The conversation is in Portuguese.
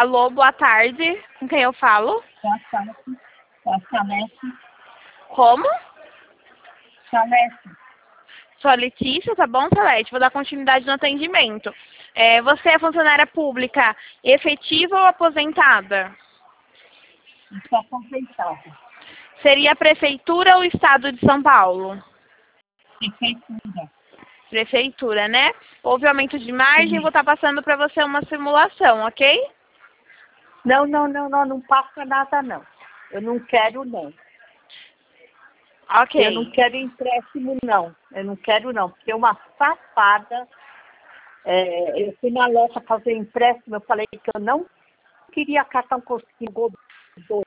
Alô, boa tarde. Com quem eu falo? Salete. Como? Salete. Sou a Letícia, tá bom, Salete? Vou dar continuidade no atendimento. Você é funcionária pública efetiva ou aposentada? Estou aposentada. Seria a Prefeitura ou Estado de São Paulo? Prefeitura. Prefeitura, né? Houve aumento de margem, Sim. vou estar passando para você uma simulação, ok? Não passa nada, não. Eu não quero, não. Ok. Eu não quero empréstimo, não. Eu não quero, não. Porque é uma safada. Eu fui na loja fazer empréstimo, eu falei que eu não queria cartão consignado